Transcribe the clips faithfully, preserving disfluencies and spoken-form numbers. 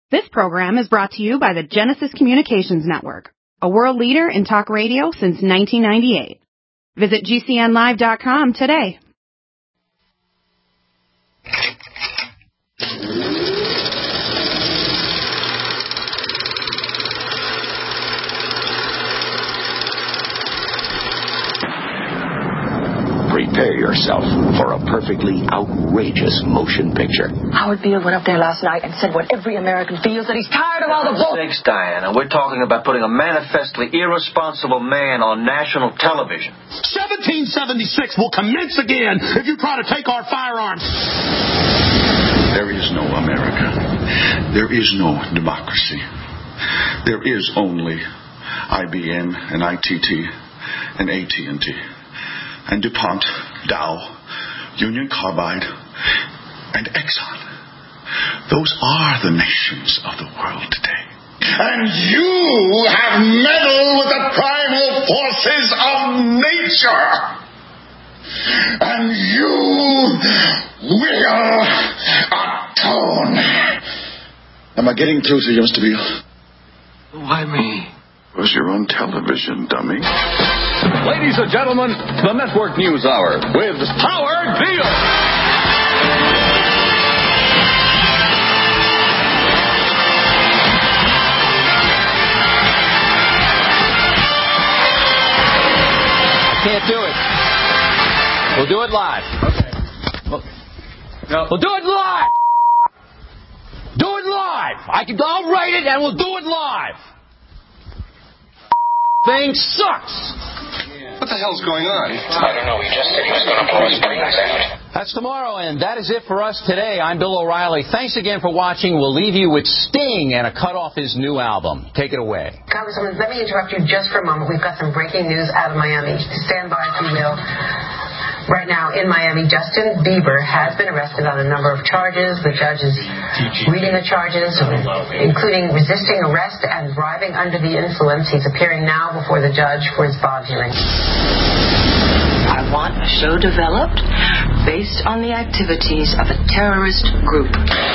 This program is brought to you by the Genesis Communications Network, a world leader in talk radio since nineteen ninety-eight. Visit G C N live dot com today. Prepare yourself for a perfectly outrageous motion picture. Howard Beale went up there last night and said what every American feels, that he's tired of all the bull... Sakes, Diana, we're talking about putting a manifestly irresponsible man on national television. seventeen seventy-six will commence again if you try to take our firearms. There is no America. There is no democracy. There is only I B M and I T T and A T and T. And DuPont, Dow, Union Carbide, and Exxon. Those are the nations of the world today. And you have meddled with the primal forces of nature. And you will atone. Am I getting through to you, Mister Beale? Why me? It was your own television, dummy. Ladies and gentlemen, the Network News Hour with Howard Beale. I can't do it. We'll do it live. Okay. We'll, no. we'll do it live. Do it live. I can. I'll write it and we'll do it live. Thing sucks. What the hell's going on? I don't know. He just said he was going to blow his brains out. That's tomorrow, and that is it for us today. I'm Bill O'Reilly. Thanks again for watching. We'll leave you with Sting and a cut off his new album. Take it away. Congresswoman, let me interrupt you just for a moment. We've got some breaking news out of Miami. Stand by, if you will. Right now in Miami, Justin Bieber has been arrested on a number of charges. The judge is reading the charges, including resisting arrest and driving under the influence. He's appearing now before the judge for his bond hearing. I want a show developed based on the activities of a terrorist group.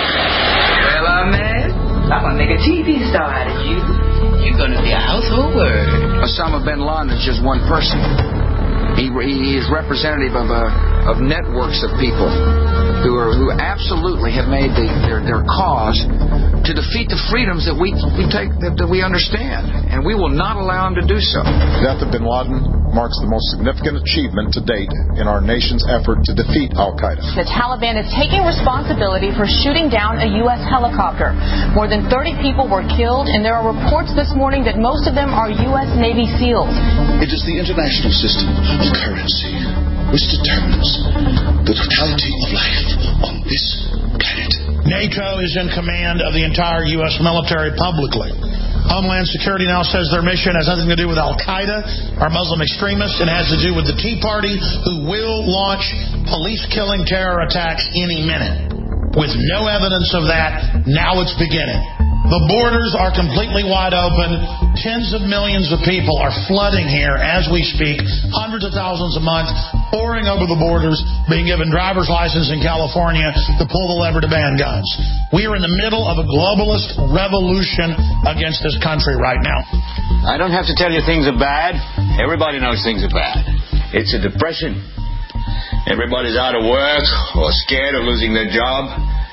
Well, Ahmed, I'm going to make a T V star out of you. You're going to be a household word. Osama bin Laden is just one person. He, he is representative of a, of networks of people who are who absolutely have made the, their their cause to defeat the freedoms that we we take that, that we understand, and we will not allow him to do so. The death of bin Laden marks the most significant achievement to date in our nation's effort to defeat Al-Qaeda. The Taliban is taking responsibility for shooting down a U S helicopter. More than thirty people were killed, and there are reports this morning that most of them are U S Navy SEALs. It is the international system of currency which determines the totality of life on this planet. NATO is in command of the entire U S military publicly. Homeland Security now says their mission has nothing to do with Al-Qaeda or Muslim extremists. It has to do with the Tea Party, who will launch police-killing terror attacks any minute. With no evidence of that, now it's beginning. The borders are completely wide open. Tens of millions of people are flooding here as we speak. Hundreds of thousands a month pouring over the borders, being given driver's license in California to pull the lever to ban guns. We are in the middle of a globalist revolution against this country right now. I don't have to tell you things are bad. Everybody knows things are bad. It's a depression. Everybody's out of work or scared of losing their job.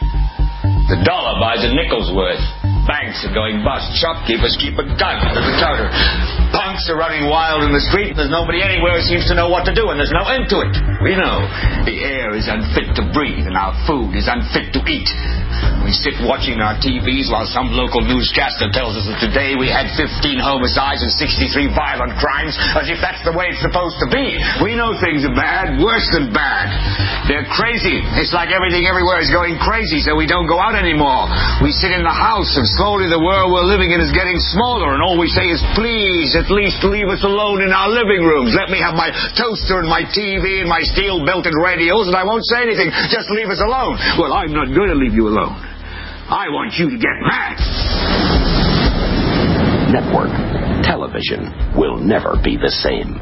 The dollar buys a nickel's worth. Banks are going bust. Shopkeepers keep a gun under the counter. Punks are running wild in the street, and there's nobody anywhere who seems to know what to do, and there's no end to it. We know the air is unfit to breathe, and our food is unfit to eat. We sit watching our T Vs while some local newscaster tells us that today we had fifteen homicides and sixty-three violent crimes, as if that's the way it's supposed to be. We know things are bad, worse than bad. They're crazy. It's like everything everywhere is going crazy, so we don't go out anymore. We sit in the house, and slowly the world we're living in is getting smaller, and all we say is, please, at least leave us alone in our living rooms. Let me have my toaster and my T V and my steel-belted radios, and I won't say anything. Just leave us alone. Well, I'm not going to leave you alone. I want you to get mad. Network television will never be the same.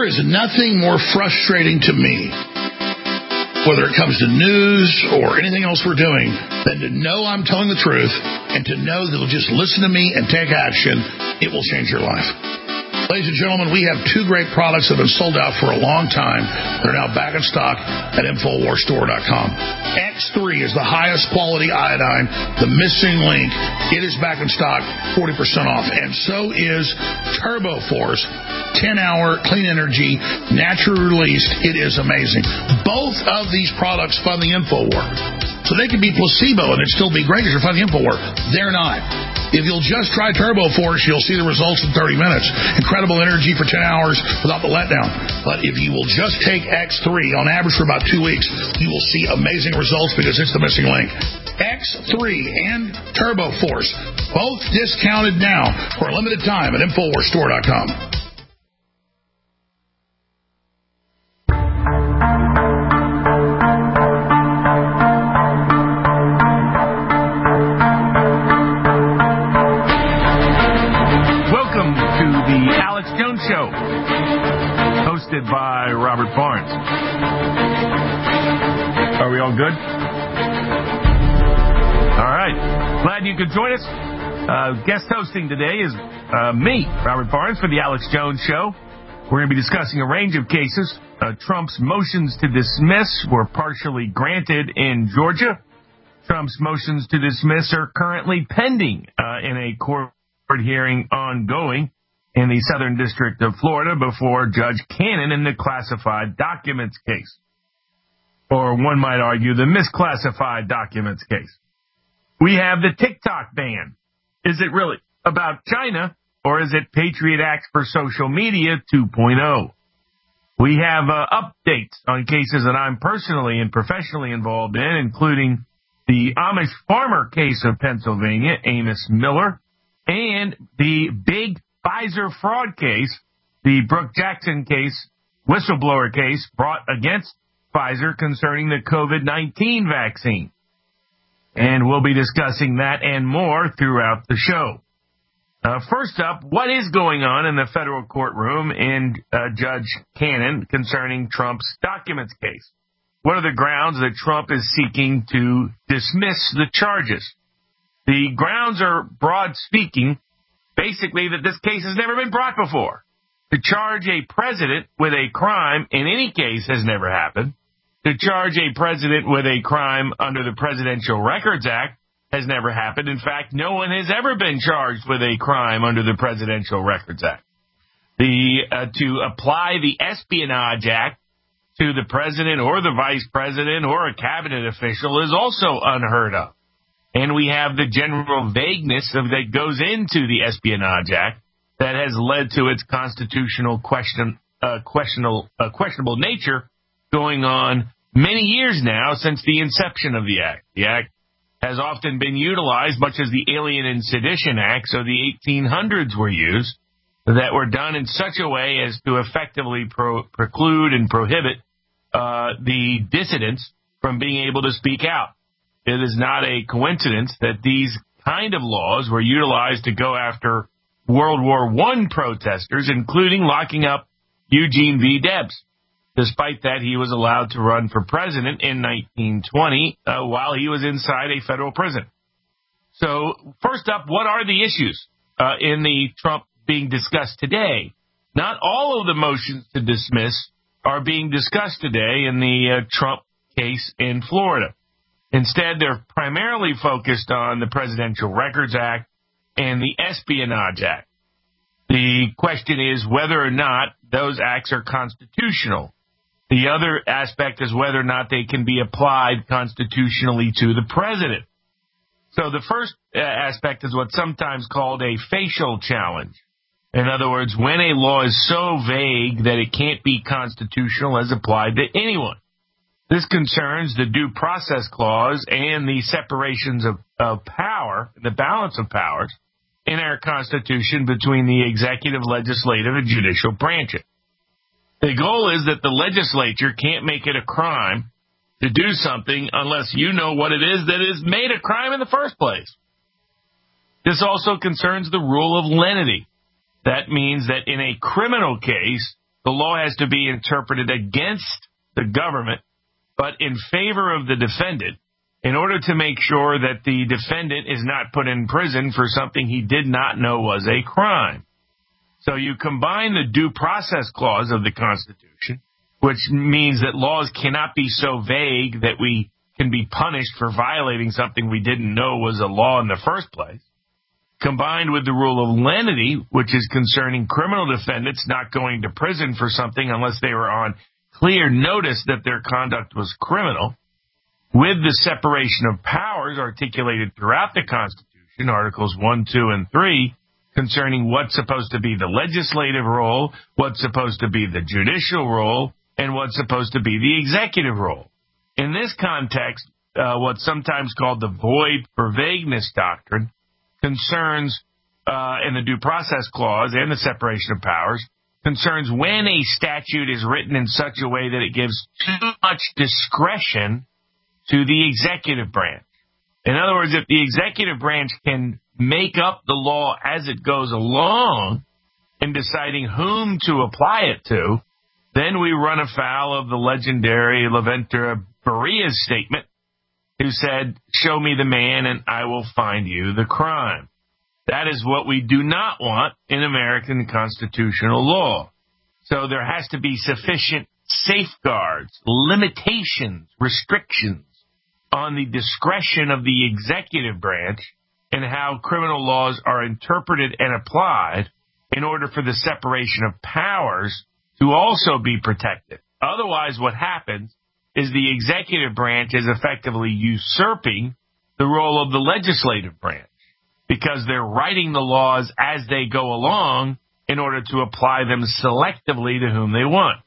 is nothing more frustrating to me, whether it comes to news or anything else we're doing, than to know I'm telling the truth and to know that they'll just listen to me and take action. It will change your life. Ladies and gentlemen, we have two great products that have been sold out for a long time. They're now back in stock at Infowars Store dot com. X three is the highest quality iodine, the missing link. It is back in stock, forty percent off. And so is Turbo Force, ten-hour clean energy, naturally released. It is amazing. Both of these products fund the InfoWar. So they could be placebo and it'd still be great because you're funding InfoWar. They're not. If you'll just try Turbo Force, you'll see the results in thirty minutes. Incredible energy for ten hours without the letdown. But if you will just take X three, on average for about two weeks, you will see amazing results because it's the missing link. X three and Turbo Force, both discounted now for a limited time at Infowars Store dot com. Show, hosted by Robert Barnes. Are we all good? All right. Glad you could join us. Uh, guest hosting today is uh, me, Robert Barnes, for the Alex Jones Show. We're going to be discussing a range of cases. Uh, Trump's motions to dismiss were partially granted in Georgia. Trump's motions to dismiss are currently pending uh, in a court hearing ongoing in the Southern District of Florida before Judge Cannon in the classified documents case. Or one might argue the misclassified documents case. We have the TikTok ban. Is it really about China, or is it Patriot Act for Social Media two point oh? We have uh, updates on cases that I'm personally and professionally involved in, including the Amish farmer case of Pennsylvania, Amos Miller, and the big Pfizer fraud case, the Brooke Jackson case, whistleblower case brought against Pfizer concerning the COVID nineteen vaccine. And we'll be discussing that and more throughout the show. Uh, first up, what is going on in the federal courtroom in uh, Judge Cannon concerning Trump's documents case? What are the grounds that Trump is seeking to dismiss the charges? The grounds are, broad speaking, basically that this case has never been brought before. To charge a president with a crime in any case has never happened. To charge a president with a crime under the Presidential Records Act has never happened. In fact, no one has ever been charged with a crime under the Presidential Records Act. The uh, to apply the Espionage Act to the president or the vice president or a cabinet official is also unheard of. And we have the general vagueness of that goes into the Espionage Act that has led to its constitutional question, uh, questionable, uh, questionable nature going on many years now since the inception of the Act. The Act has often been utilized, much as the Alien and Sedition Acts of the eighteen hundreds were used, that were done in such a way as to effectively pro- preclude and prohibit uh, the dissidents from being able to speak out. It is not a coincidence that these kind of laws were utilized to go after World War One protesters, including locking up Eugene V. Debs. Despite that, he was allowed to run for president in nineteen twenty uh, while he was inside a federal prison. So, first up, what are the issues uh, in the Trump being discussed today? Not all of the motions to dismiss are being discussed today in the uh, Trump case in Florida. Instead, they're primarily focused on the Presidential Records Act and the Espionage Act. The question is whether or not those acts are constitutional. The other aspect is whether or not they can be applied constitutionally to the president. So the first aspect is what's sometimes called a facial challenge. In other words, when a law is so vague that it can't be constitutional as applied to anyone. This concerns the Due Process Clause and the separations of, of power, the balance of powers, in our Constitution between the executive, legislative, and judicial branches. The goal is that the legislature can't make it a crime to do something unless you know what it is that has made a crime in the first place. This also concerns the rule of lenity. That means that in a criminal case, the law has to be interpreted against the government, but in favor of the defendant, in order to make sure that the defendant is not put in prison for something he did not know was a crime. So you combine the due process clause of the Constitution, which means that laws cannot be so vague that we can be punished for violating something we didn't know was a law in the first place, combined with the rule of lenity, which is concerning criminal defendants not going to prison for something unless they were on clear notice that their conduct was criminal, with the separation of powers articulated throughout the Constitution, Articles one, two, and three, concerning what's supposed to be the legislative role, what's supposed to be the judicial role, and what's supposed to be the executive role. In this context, uh, what's sometimes called the void for vagueness doctrine concerns, uh, in the due process clause and the separation of powers, concerns when a statute is written in such a way that it gives too much discretion to the executive branch. In other words, if the executive branch can make up the law as it goes along in deciding whom to apply it to, then we run afoul of the legendary LaVentura Berea's statement, who said, "Show me the man and I will find you the crime." That is what we do not want in American constitutional law. So there has to be sufficient safeguards, limitations, restrictions on the discretion of the executive branch and how criminal laws are interpreted and applied in order for the separation of powers to also be protected. Otherwise, what happens is the executive branch is effectively usurping the role of the legislative branch because they're writing the laws as they go along in order to apply them selectively to whom they want.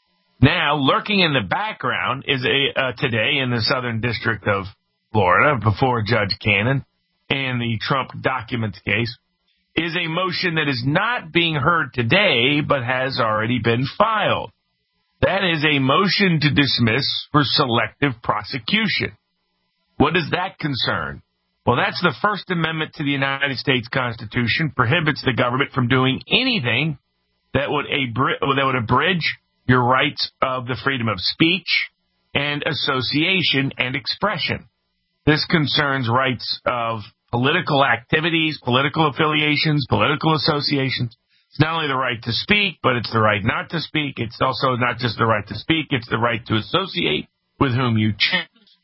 Now, lurking in the background is a uh, today in the Southern District of Florida before Judge Cannon and the Trump documents case is a motion that is not being heard today but has already been filed. That is a motion to dismiss for selective prosecution. What does that concern? Well, that's the First Amendment to the United States Constitution prohibits the government from doing anything that would abri- that would abridge your rights of the freedom of speech and association and expression. This concerns rights of political activities, political affiliations, political associations. It's not only the right to speak, but it's the right not to speak. It's also not just the right to speak, it's the right to associate with whom you choose.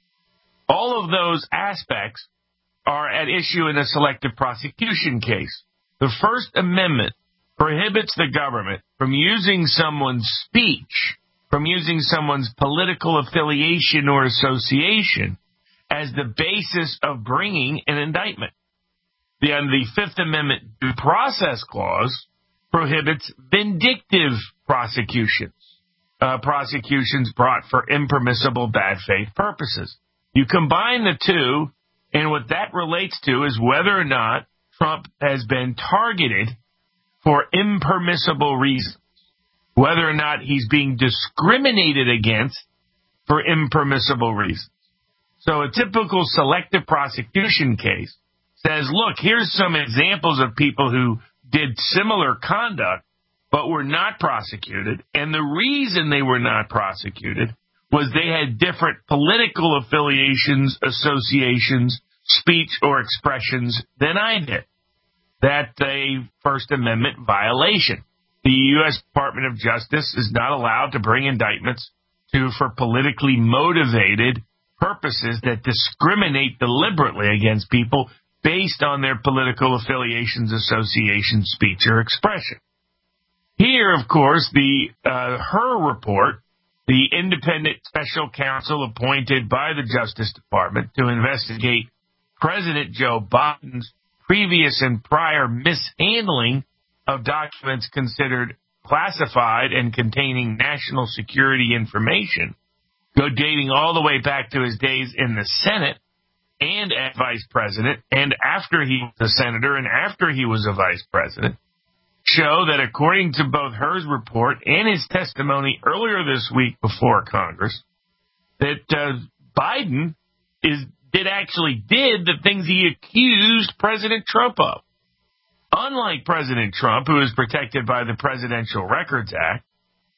All of those aspects are at issue in a selective prosecution case. The First Amendment prohibits the government from using someone's speech, from using someone's political affiliation or association as the basis of bringing an indictment. The, and the Fifth Amendment Due Process Clause prohibits vindictive prosecutions, uh, prosecutions brought for impermissible bad faith purposes. You combine the two, and what that relates to is whether or not Trump has been targeted for impermissible reasons, whether or not he's being discriminated against for impermissible reasons. So a typical selective prosecution case says, look, here's some examples of people who did similar conduct but were not prosecuted, and the reason they were not prosecuted was they had different political affiliations, associations, speech, or expressions than I did. That's a First Amendment violation. The U S Department of Justice is not allowed to bring indictments to for politically motivated purposes that discriminate deliberately against people based on their political affiliations, associations, speech, or expression. Here, of course, the uh, her report, the independent special counsel appointed by the Justice Department to investigate President Joe Biden's previous and prior mishandling of documents considered classified and containing national security information, go dating all the way back to his days in the Senate and as vice president, and after he was a senator and after he was a vice president, show that according to both Her's report and his testimony earlier this week before Congress, that uh, Biden is did actually did the things he accused President Trump of. Unlike President Trump, who is protected by the Presidential Records Act,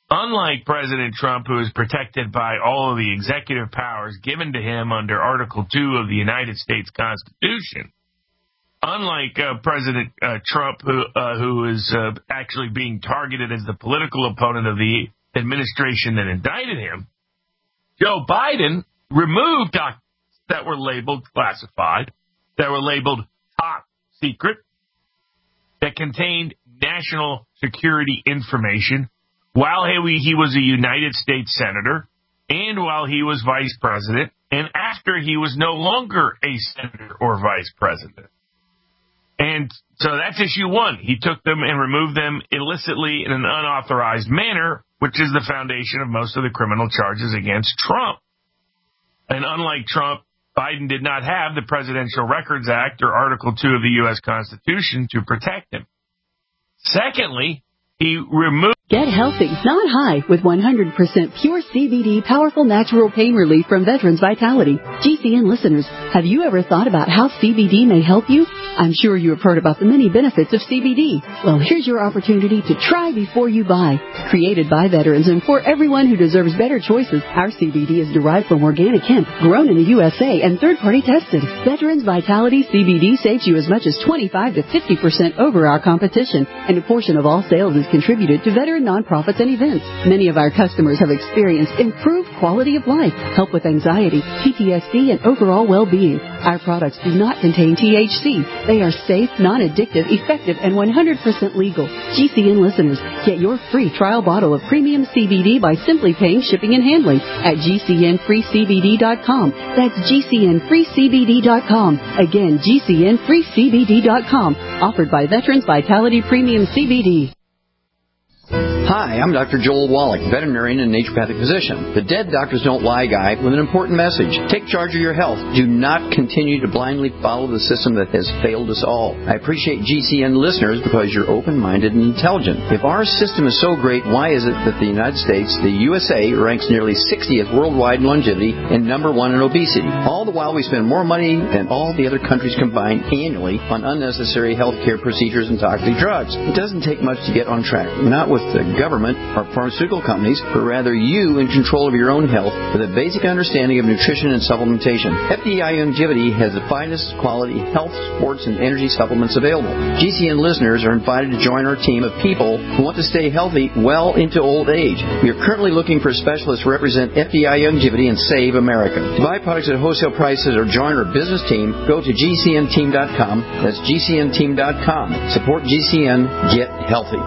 Unlike President Trump, who is protected by all of the executive powers given to him under Article two of the United States Constitution, unlike uh, President uh, Trump, who, uh, who is uh, actually being targeted as the political opponent of the administration that indicted him, Joe Biden removed documents that were labeled classified, that were labeled top secret, that contained national security information while he, he was a United States senator and while he was vice president and after he was no longer a senator or vice president. And so that's issue one. He took them and removed them illicitly in an unauthorized manner, which is the foundation of most of the criminal charges against Trump. And unlike Trump, Biden did not have the Presidential Records Act or Article two of the U S Constitution to protect him. Secondly, he removed... Get healthy, not high, with one hundred percent pure C B D powerful natural pain relief from Veterans Vitality. G C N listeners, have you ever thought about how C B D may help you? I'm sure you have heard about the many benefits of C B D. Well, here's your opportunity to try before you buy. Created by veterans and for everyone who deserves better choices, our C B D is derived from organic hemp, grown in the U S A and third-party tested. Veterans Vitality C B D saves you as much as twenty-five to fifty percent over our competition, and a portion of all sales is contributed to veteran nonprofits and events. Many of our customers have experienced improved quality of life, help with anxiety, P T S D, and overall well-being. Our products do not contain T H C. They are safe, non-addictive, effective, and one hundred percent legal. G C N listeners, get your free trial bottle of premium C B D by simply paying shipping and handling at G C N free C B D dot com. That's G C N free C B D dot com. Again, G C N free C B D dot com. Offered by Veterans Vitality Premium C B D. Hi, I'm Doctor Joel Wallach, veterinarian and naturopathic physician. The Dead Doctors Don't Lie guy with an important message. Take charge of your health. Do not continue to blindly follow the system that has failed us all. I appreciate G C N listeners because you're open-minded and intelligent. If our system is so great, why is it that the United States, the U S A, ranks nearly sixtieth worldwide in longevity and number one in obesity? All the while we spend more money than all the other countries combined annually on unnecessary health care procedures and toxic drugs. It doesn't take much to get on track. Not with the government or pharmaceutical companies, but rather you in control of your own health with a basic understanding of nutrition and supplementation. F D I Longevity has the finest quality health, sports, and energy supplements available. G C N listeners are invited to join our team of people who want to stay healthy well into old age. We are currently looking for specialists to represent F D I Longevity and save America. To buy products at wholesale prices or join our business team, go to G C N team dot com. That's G C N team dot com. Support G C N. Get healthy.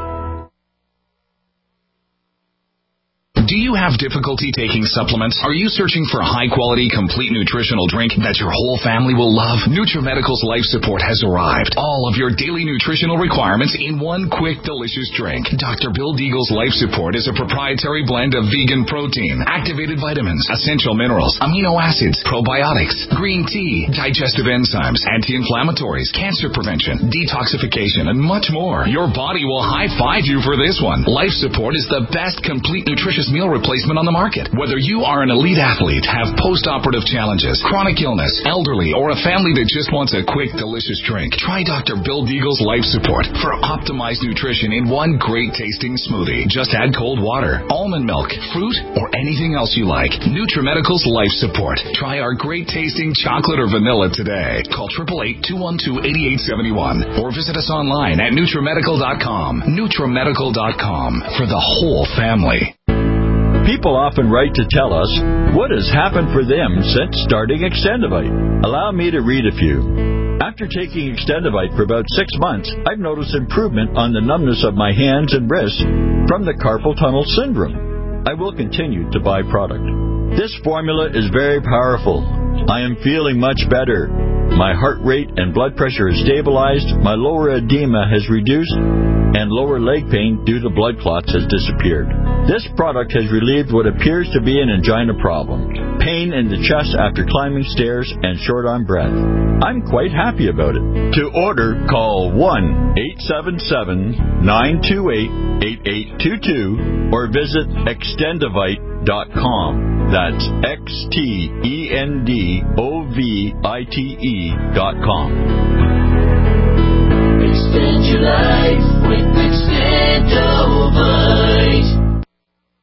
Do you have difficulty taking supplements? Are you searching for a high-quality, complete nutritional drink that your whole family will love? NutriMedical's Life Support has arrived. All of your daily nutritional requirements in one quick, delicious drink. Doctor Bill Deagle's Life Support is a proprietary blend of vegan protein, activated vitamins, essential minerals, amino acids, probiotics, green tea, digestive enzymes, anti-inflammatories, cancer prevention, detoxification, and much more. Your body will high-five you for this one. Life Support is the best complete nutritious meal replacement on the market. Whether you are an elite athlete, have post-operative challenges, chronic illness, elderly, or a family that just wants a quick, delicious drink, try Doctor Bill Deagle's Life Support for optimized nutrition in one great-tasting smoothie. Just add cold water, almond milk, fruit, or anything else you like. NutriMedical's Life Support. Try our great-tasting chocolate or vanilla today. Call eight eight eight, two one two, eight eight seven one or visit us online at Nutrimedical dot com. Nutrimedical dot com for the whole family. People often write to tell us what has happened for them since starting Extendivite. Allow me to read a few. After taking Extendivite for about six months, I've noticed improvement on the numbness of my hands and wrists from the carpal tunnel syndrome. I will continue to buy product. This formula is very powerful. I am feeling much better. My heart rate and blood pressure is stabilized, my lower edema has reduced, and lower leg pain due to blood clots has disappeared. This product has relieved what appears to be an angina problem, pain in the chest after climbing stairs, and short on breath. I'm quite happy about it. To order, call one eight seven seven, nine two eight, eight eight two two or visit extendivite dot com. That's X T E N D O V I T E dot com. Extend your life with Extendivite.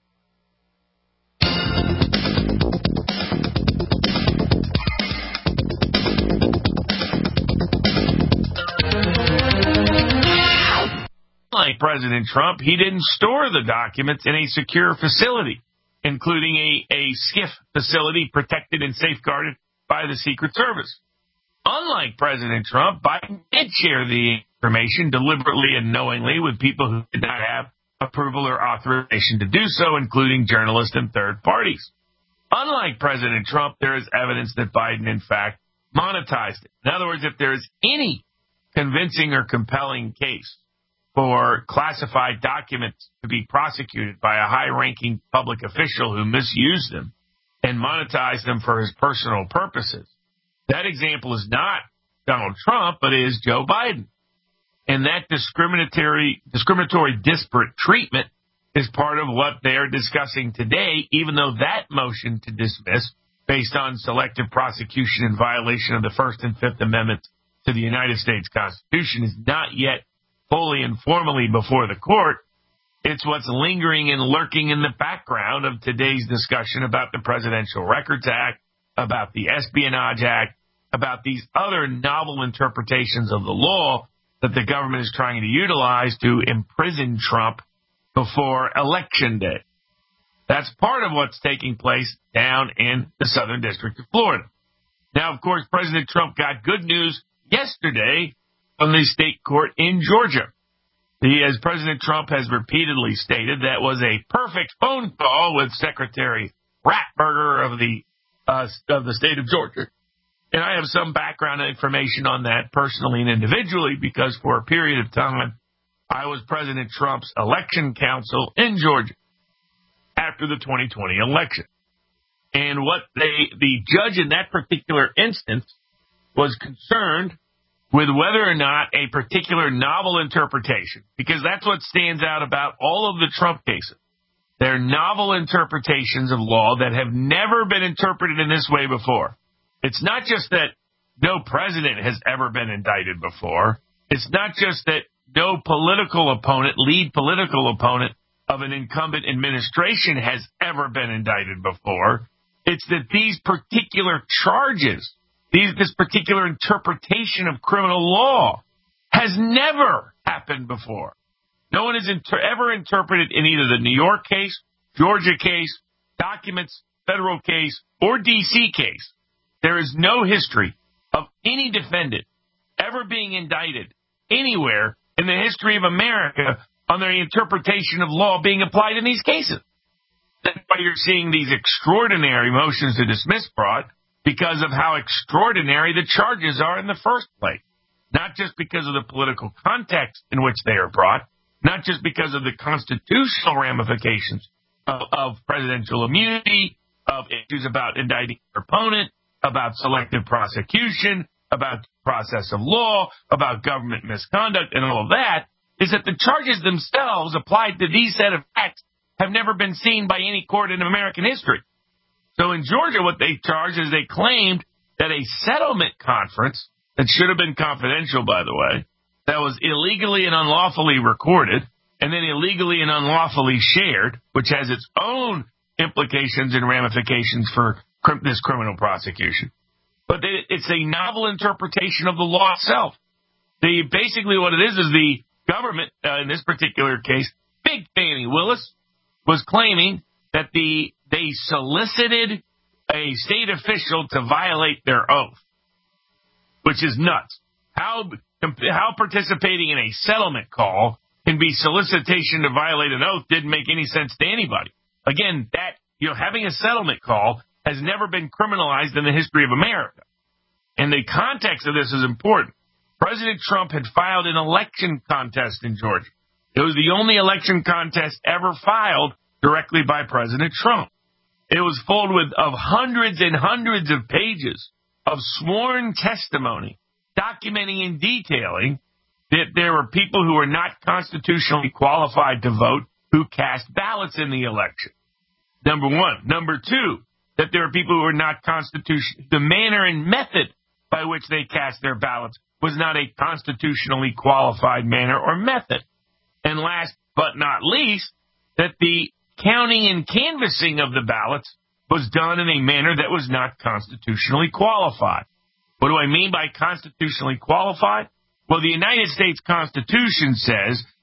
President Trump, he didn't store the documents in a secure facility, including a, a SCIF facility protected and safeguarded by the Secret Service. Unlike President Trump, Biden did share the information deliberately and knowingly with people who did not have approval or authorization to do so, including journalists and third parties. Unlike President Trump, there is evidence that Biden, in fact, monetized it. In other words, if there is any convincing or compelling case for classified documents to be prosecuted by a high-ranking public official who misused them and monetized them for his personal purposes, that example is not Donald Trump, but is Joe Biden. And that discriminatory, discriminatory disparate treatment is part of what they're discussing today, even though that motion to dismiss based on selective prosecution in violation of the First and Fifth Amendments to the United States Constitution is not yet fully and formally before the court. It's what's lingering and lurking in the background of today's discussion about the Presidential Records Act, about the Espionage Act, about these other novel interpretations of the law that the government is trying to utilize to imprison Trump before Election Day. That's part of what's taking place down in the Southern District of Florida. Now, of course, President Trump got good news yesterday from the state court in Georgia. He, as President Trump has repeatedly stated, that was a perfect phone call with Secretary Ratberger of the uh, of the state of Georgia. And I have some background information on that personally and individually because for a period of time, I was President Trump's election counsel in Georgia after the twenty twenty election. And what they, the judge in that particular instance was concerned with whether or not a particular novel interpretation, because that's what stands out about all of the Trump cases. They're novel interpretations of law that have never been interpreted in this way before. It's not just that no president has ever been indicted before. It's not just that no political opponent, lead political opponent of an incumbent administration has ever been indicted before. It's that these particular charges, these, this particular interpretation of criminal law has never happened before. No one has inter- ever interpreted in either the New York case, Georgia case, documents, federal case, or D C case. There is no history of any defendant ever being indicted anywhere in the history of America on the interpretation of law being applied in these cases. That's why you're seeing these extraordinary motions to dismiss brought, because of how extraordinary the charges are in the first place. Not just because of the political context in which they are brought, not just because of the constitutional ramifications of, of presidential immunity, of issues about indicting your opponent, about selective prosecution, about process of law, about government misconduct, and all of that, is that the charges themselves applied to these set of facts have never been seen by any court in American history. So in Georgia, what they charged is they claimed that a settlement conference, that should have been confidential, by the way, that was illegally and unlawfully recorded, and then illegally and unlawfully shared, which has its own implications and ramifications for this criminal prosecution. But they, it's a novel interpretation of the law itself. The, basically what it is is the government, uh, in this particular case, Big Fannie Willis, was claiming that the they solicited a state official to violate their oath, which is nuts. How, how participating in a settlement call can be solicitation to violate an oath didn't make any sense to anybody. Again, that, you know, having a settlement call has never been criminalized in the history of America. And the context of this is important. President Trump had filed an election contest in Georgia. It was the only election contest ever filed directly by President Trump. It was full with of hundreds and hundreds of pages of sworn testimony documenting and detailing that there were people who were not constitutionally qualified to vote who cast ballots in the election. Number one. Number two, that there are people who are not constitutional. The manner and method by which they cast their ballots was not a constitutionally qualified manner or method. And last but not least, that the counting and canvassing of the ballots was done in a manner that was not constitutionally qualified. What do I mean by constitutionally qualified? Well, the United States Constitution says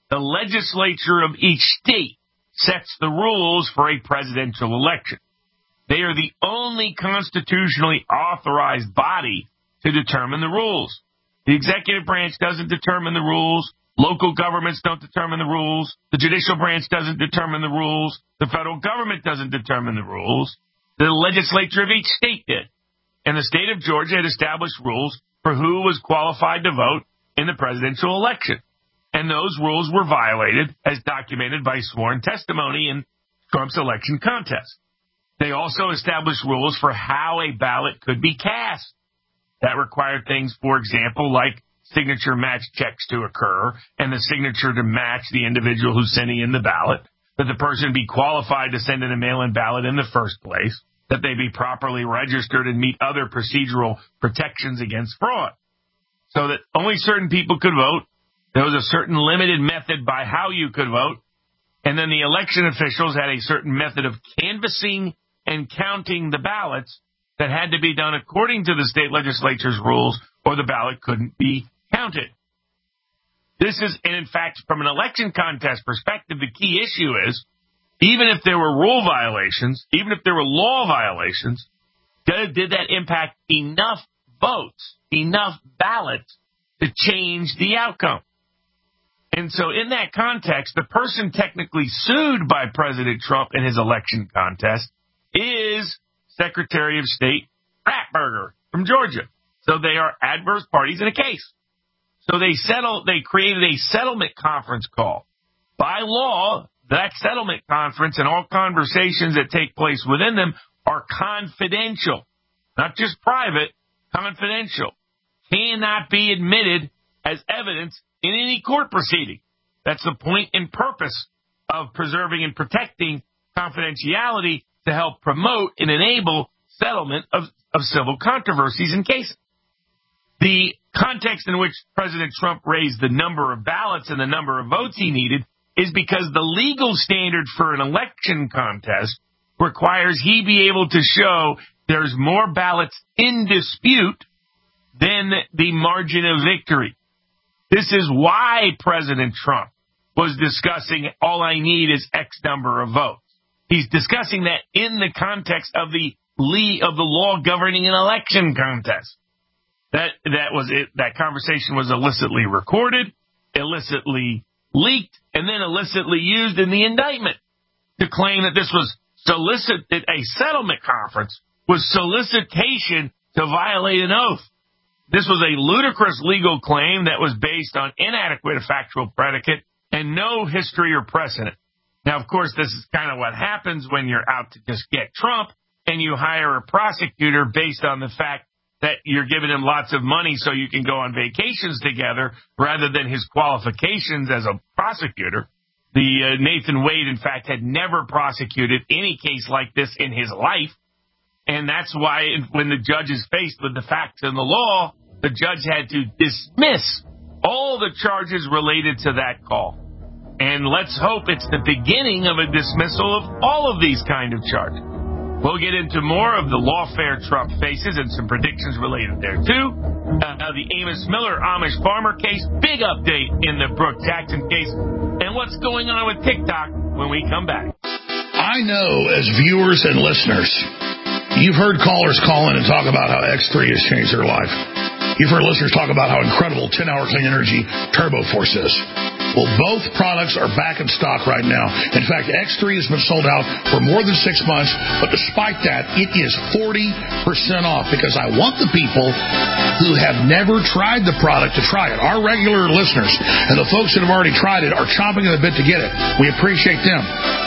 The legislature of each state sets the rules for a presidential election. They are the only constitutionally authorized body to determine the rules. The executive branch doesn't determine the rules. Local governments don't determine the rules. The judicial branch doesn't determine the rules. The federal government doesn't determine the rules. The legislature of each state did. And the state of Georgia had established rules for who was qualified to vote in the presidential election. And those rules were violated, as documented by sworn testimony in Trump's election contest. They also established rules for how a ballot could be cast. That required things, for example, like signature match checks to occur and the signature to match the individual who's sending in the ballot, that the person be qualified to send in a mail-in ballot in the first place, that they be properly registered and meet other procedural protections against fraud, so that only certain people could vote. There was a certain limited method by how you could vote, and then the election officials had a certain method of canvassing and counting the ballots that had to be done according to the state legislature's rules, or the ballot couldn't be counted. This is, and in fact, from an election contest perspective, the key issue is, even if there were rule violations, even if there were law violations, did, did that impact enough votes, enough ballots to change the outcome? And so in that context, the person technically sued by President Trump in his election contest is Secretary of State Ratburger from Georgia. So they are adverse parties in a case. So they settled, they created a settlement conference call. By law, that settlement conference and all conversations that take place within them are confidential, not just private, confidential, cannot be admitted as evidence in any court proceeding. That's the point and purpose of preserving and protecting confidentiality, to help promote and enable settlement of, of civil controversies and cases. The context in which President Trump raised the number of ballots and the number of votes he needed is because the legal standard for an election contest requires he be able to show there's more ballots in dispute than the margin of victory. This is why President Trump was discussing all I need is X number of votes. He's discussing that in the context of the of the law governing an election contest. That that was it. That conversation was illicitly recorded, illicitly leaked, and then illicitly used in the indictment to claim that this was solicit a settlement conference was solicitation to violate an oath. This was a ludicrous legal claim that was based on inadequate factual predicate and no history or precedent. Now, of course, this is kind of what happens when you're out to just get Trump and you hire a prosecutor based on the fact that you're giving him lots of money so you can go on vacations together rather than his qualifications as a prosecutor. The uh, Nathan Wade, in fact, had never prosecuted any case like this in his life. And that's why when the judge is faced with the facts and the law, the judge had to dismiss all the charges related to that call. And let's hope it's the beginning of a dismissal of all of these kind of charges. We'll get into more of the lawfare Trump faces and some predictions related there, too. Uh, the Amos Miller Amish farmer case, big update in the Brooke Jackson case, and what's going on with TikTok when we come back. I know as viewers and listeners, you've heard callers call in and talk about how X three has changed their life. You've heard listeners talk about how incredible ten-hour clean energy Turbo Force is. Well, both products are back in stock right now. In fact, X three has been sold out for more than six months, but despite that, it is forty percent off because I want the people who have never tried the product to try it. Our regular listeners and the folks that have already tried it are chomping at the bit to get it. We appreciate them.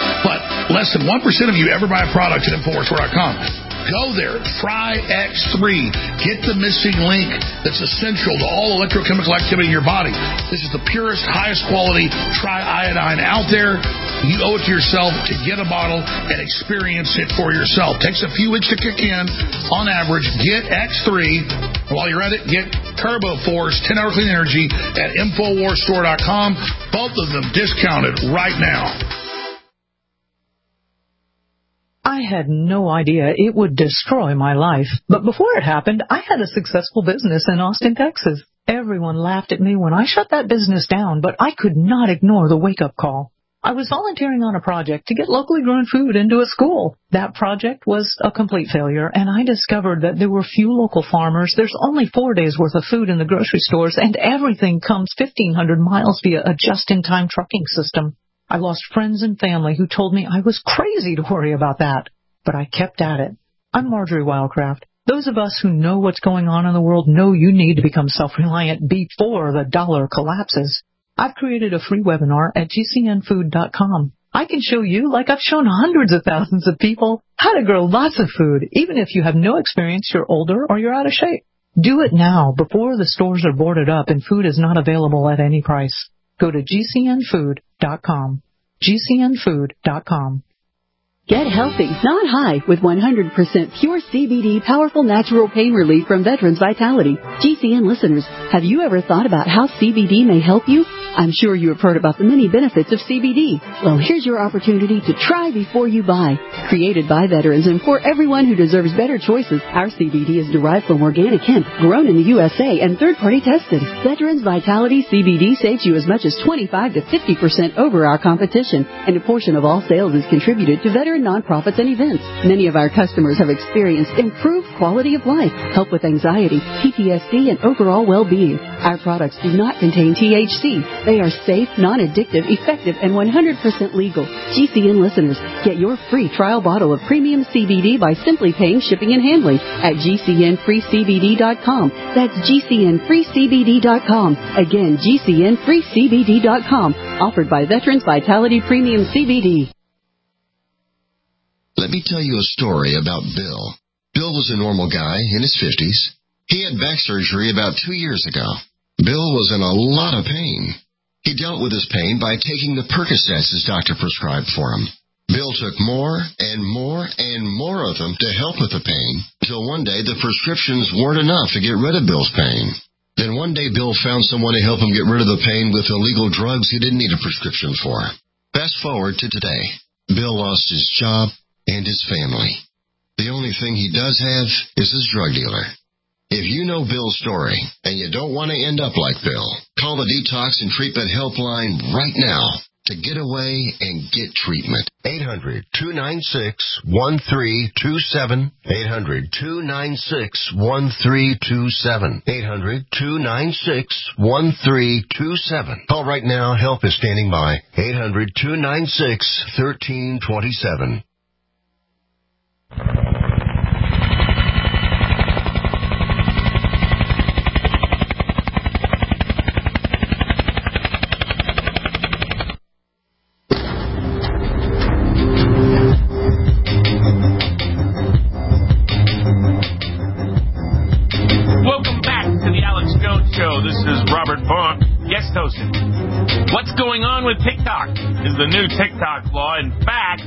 But less than one percent of you ever buy a product at Infowars dot com. Go there. Try X three. Get the missing link that's essential to all electrochemical activity in your body. This is the purest, highest quality triiodine out there. You owe it to yourself to get a bottle and experience it for yourself. Takes a few weeks to kick in. On average, get X three. While you're at it, get Turbo Force ten-hour clean energy at Infowars dot com. Both of them discounted right now. I had no idea it would destroy my life. But before it happened, I had a successful business in Austin, Texas. Everyone laughed at me when I shut that business down, but I could not ignore the wake-up call. I was volunteering on a project to get locally grown food into a school. That project was a complete failure, and I discovered that there were few local farmers. There's only four days' worth of food in the grocery stores, and everything comes fifteen hundred miles via a just-in-time trucking system. I lost friends and family who told me I was crazy to worry about that, but I kept at it. I'm Marjorie Wildcraft. Those of us who know what's going on in the world know you need to become self-reliant before the dollar collapses. I've created a free webinar at G C N food dot com. I can show you, like I've shown hundreds of thousands of people, how to grow lots of food, even if you have no experience, you're older, or you're out of shape. Do it now, before the stores are boarded up and food is not available at any price. Go to G C N food dot com. G C N food dot com. Get healthy, not high, with one hundred percent pure C B D powerful natural pain relief from Veterans Vitality. G C N listeners, have you ever thought about how C B D may help you? I'm sure you have heard about the many benefits of C B D. Well, here's your opportunity to try before you buy. Created by veterans and for everyone who deserves better choices, our C B D is derived from organic hemp, grown in the U S A and third-party tested. Veterans Vitality C B D saves you as much as twenty-five to fifty percent over our competition, and a portion of all sales is contributed to veteran nonprofits and events. Many of our customers have experienced improved quality of life, help with anxiety, P T S D, and overall well-being. Our products do not contain T H C. They are safe, non-addictive, effective, and one hundred percent legal. G C N listeners, get your free trial bottle of premium C B D by simply paying shipping and handling at G C N free C B D dot com. That's G C N free C B D dot com. Again, G C N free C B D dot com. Offered by Veterans Vitality Premium C B D. Let me tell you a story about Bill. Bill was a normal guy in his fifties. He had back surgery about two years ago. Bill was in a lot of pain. He dealt with his pain by taking the Percocets his doctor prescribed for him. Bill took more and more and more of them to help with the pain, until one day the prescriptions weren't enough to get rid of Bill's pain. Then one day Bill found someone to help him get rid of the pain with illegal drugs he didn't need a prescription for. Fast forward to today. Bill lost his job and his family. The only thing he does have is his drug dealer. If you know Bill's story and you don't want to end up like Bill, call the Detox and Treatment Helpline right now to get away and get treatment. eight hundred, two nine six, one three two seven. eight hundred, two nine six, one three two seven. eight hundred, two nine six, one three two seven. Call right now. Help is standing by. eight hundred, two nine six, one three two seven. Guest hosting. What's going on with TikTok is the new TikTok law. In fact,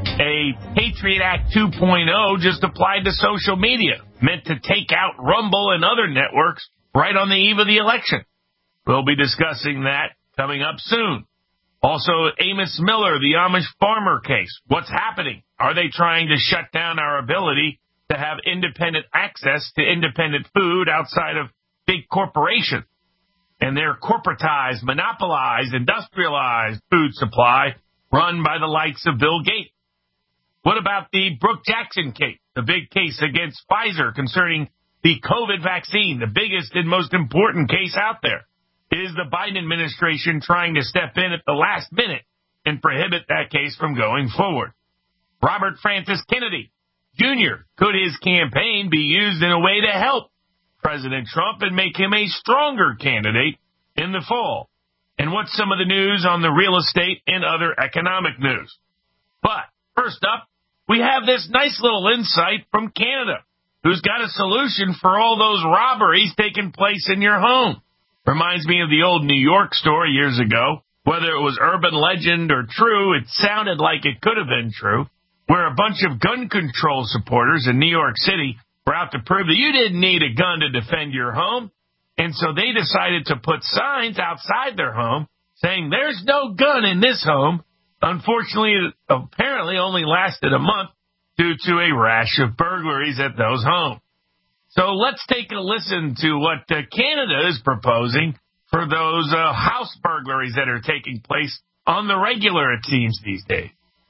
a Patriot Act two point oh just applied to social media, meant to take out Rumble and other networks right on the eve of the election. We'll be discussing that coming up soon. Also, Amos Miller, the Amish farmer case. What's happening? Are they trying to shut down our ability to have independent access to independent food outside of big corporations and their corporatized, monopolized, industrialized food supply run by the likes of Bill Gates? What about the Brooke Jackson case, the big case against Pfizer concerning the COVID vaccine, the biggest and most important case out there? Is the Biden administration trying to step in at the last minute and prohibit that case from going forward? Robert Francis Kennedy Junior, could his campaign be used in a way to help President Trump and make him a stronger candidate in the fall? And what's some of the news on the real estate and other economic news? But first up, we have this nice little insight from Canada, who's got a solution for all those robberies taking place in your home. Reminds me of the old New York story years ago. Whether it was urban legend or true, it sounded like it could have been true, where a bunch of gun control supporters in New York City were out to prove that you didn't need a gun to defend your home. And so they decided to put signs outside their home saying there's no gun in this home. Unfortunately, it apparently only lasted a month due to a rash of burglaries at those homes. So let's take a listen to what uh, Canada is proposing for those uh, house burglaries that are taking place on the regular, it seems, these days.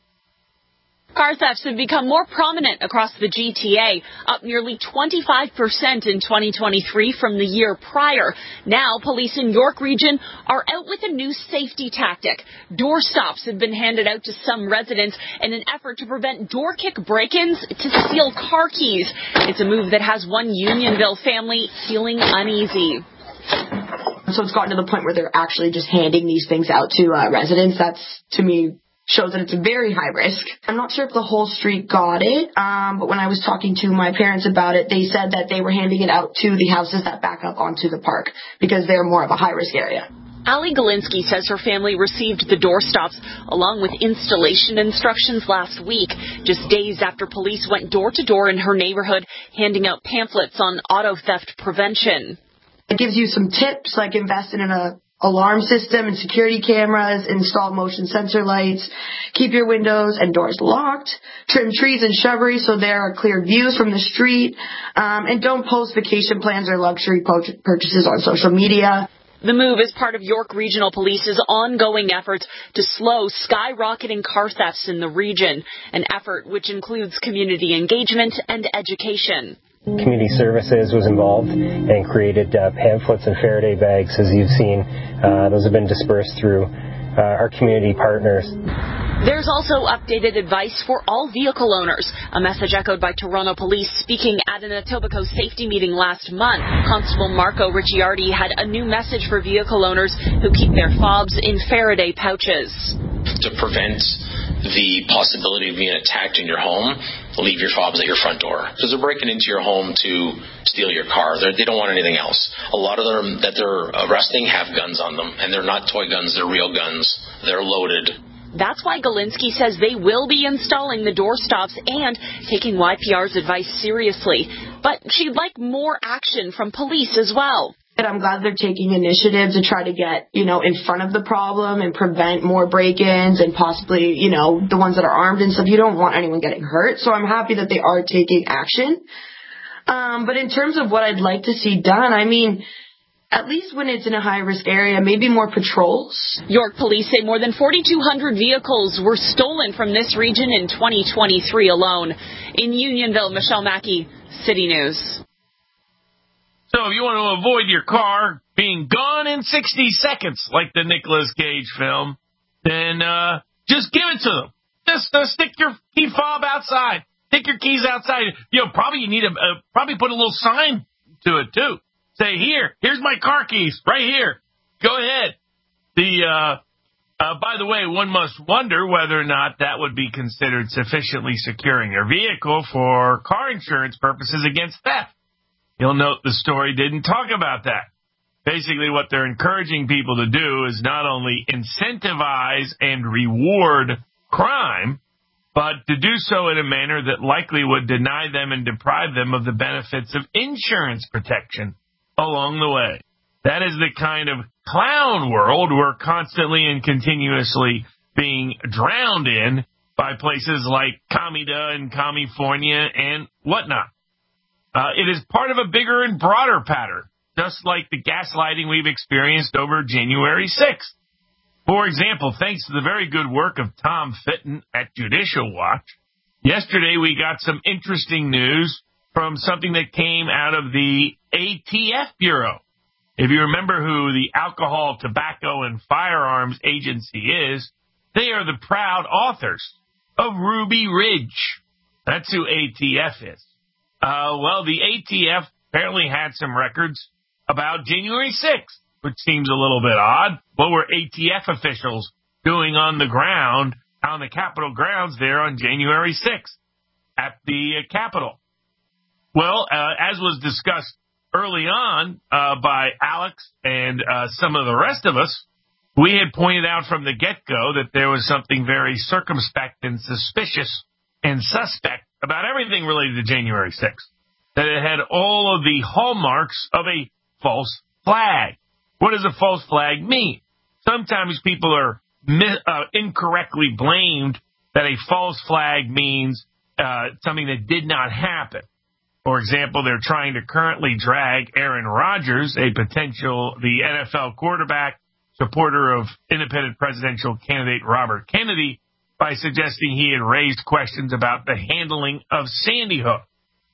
Car thefts have become more prominent across the G T A, up nearly twenty-five percent in twenty twenty-three from the year prior. Now, police in York Region are out with a new safety tactic. Door stops have been handed out to some residents in an effort to prevent door kick break-ins to steal car keys. It's a move that has one Unionville family feeling uneasy. So it's gotten to the point where they're actually just handing these things out to uh, residents. That's, to me, shows that it's very high risk. I'm not sure if the whole street got it, um, but when I was talking to my parents about it, they said that they were handing it out to the houses that back up onto the park because they're more of a high-risk area. Ali Galinsky says her family received the doorstops along with installation instructions last week, just days after police went door-to-door in her neighborhood handing out pamphlets on auto theft prevention. It gives you some tips, like investing in a alarm system and security cameras, install motion sensor lights, keep your windows and doors locked, trim trees and shrubbery so there are clear views from the street, um, and don't post vacation plans or luxury po- purchases on social media. The move is part of York Regional Police's ongoing efforts to slow skyrocketing car thefts in the region, an effort which includes community engagement and education. Community Services was involved and created uh, pamphlets and Faraday bags, as you've seen. Uh, those have been dispersed through uh, our community partners. There's also updated advice for all vehicle owners, a message echoed by Toronto Police speaking at an Etobicoke safety meeting last month. Constable Marco Ricciardi had a new message for vehicle owners who keep their fobs in Faraday pouches. To prevent the possibility of being attacked in your home, leave your fobs at your front door. Because they're breaking into your home to steal your car. They're, they don't want anything else. A lot of them that they're arresting have guns on them, and they're not toy guns, they're real guns. They're loaded. That's why Galinsky says they will be installing the doorstops and taking Y P R's advice seriously. But she'd like more action from police as well. And I'm glad they're taking initiative to try to get, you know, in front of the problem and prevent more break-ins and possibly, you know, the ones that are armed and stuff. You don't want anyone getting hurt. So I'm happy that they are taking action. Um, but in terms of what I'd like to see done, I mean, at least when it's in a high-risk area, maybe more patrols. York police say more than forty-two hundred vehicles were stolen from this region in twenty twenty-three alone. In Unionville, Michelle Mackey, City News. So if you want to avoid your car being gone in sixty seconds, like the Nicolas Cage film, then uh, just give it to them. Just uh, stick your key fob outside. Stick your keys outside. You know, probably you need a uh, probably put a little sign to it too. Say, here, here's my car keys, right here. Go ahead. The uh, uh, by the way, one must wonder whether or not that would be considered sufficiently securing your vehicle for car insurance purposes against theft. You'll note the story didn't talk about that. Basically, what they're encouraging people to do is not only incentivize and reward crime, but to do so in a manner that likely would deny them and deprive them of the benefits of insurance protection along the way. That is the kind of clown world we're constantly and continuously being drowned in by places like Comida and California and whatnot. Uh, it is part of a bigger and broader pattern, just like the gaslighting we've experienced over January sixth. For example, thanks to the very good work of Tom Fitton at Judicial Watch, yesterday we got some interesting news from something that came out of the A T F Bureau. If you remember who the Alcohol, Tobacco, and Firearms Agency is, they are the proud authors of Ruby Ridge. That's who A T F is. Uh, well, the A T F apparently had some records about January sixth, which seems a little bit odd. What were A T F officials doing on the ground, on the Capitol grounds there on January sixth at the uh, Capitol? Well, uh, as was discussed early on uh, by Alex and uh, some of the rest of us, we had pointed out from the get-go that there was something very circumspect and suspicious and suspect about everything related to January sixth, that it had all of the hallmarks of a false flag. What does a false flag mean? Sometimes people are mi- uh, incorrectly blamed that a false flag means uh, something that did not happen. For example, they're trying to currently drag Aaron Rodgers, a potential, the N F L quarterback, supporter of independent presidential candidate Robert Kennedy, by suggesting he had raised questions about the handling of Sandy Hook,